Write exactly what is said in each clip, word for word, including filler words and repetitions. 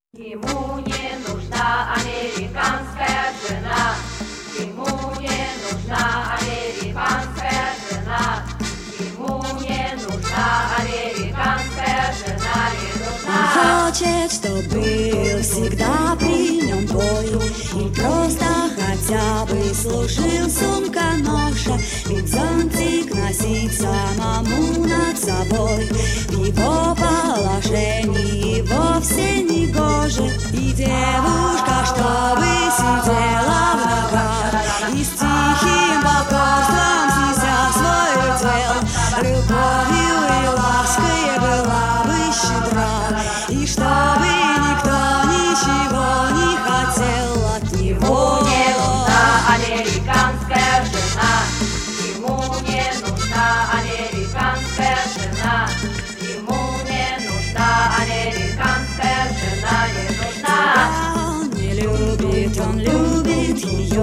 Ему не нужна американская жена, ему не нужна американская жена, ему не нужна американская жена, не нужна. Он хочет, чтоб был всегда при нем бой, и просто хотя бы служил сумка-ноша, ведь зонтик носить самому над собой в его положении вовсе не гоже. И девушка, чтобы сидела в ногах и с тихим покорством снеся свой удел, любовью и лаской была бы щедра, и чтобы никто ничего не хотел от него. Не нужна американская жена, ему не нужна американская жена, ему не нужна американская жена, не нужна. Он не любит, он любит ее,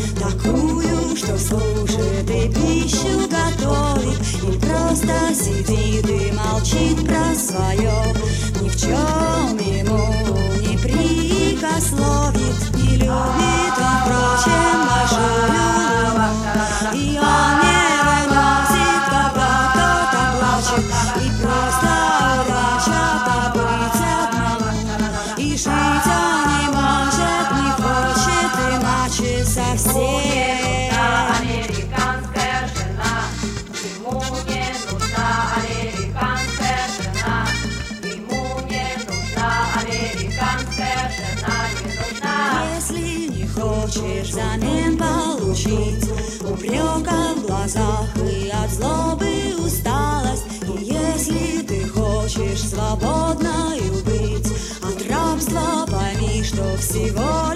такую, что служит и пищу готовит, и просто сидит и молчит про свое, ни в чем ему не прикословит. Не любит он, впрочем, большую луну, и он не выносит, когда кто-то плачет, и просто урача побыть одному, и жить он не может, не хочет иначе совсем. Американская жена, ему не нужна американская жена, ему не нужна американская жена, не нужна. Если не хочешь взамен получить упрека в глазах и от злобы усталость, и если ты хочешь свободною быть от рабства, пойми, что всего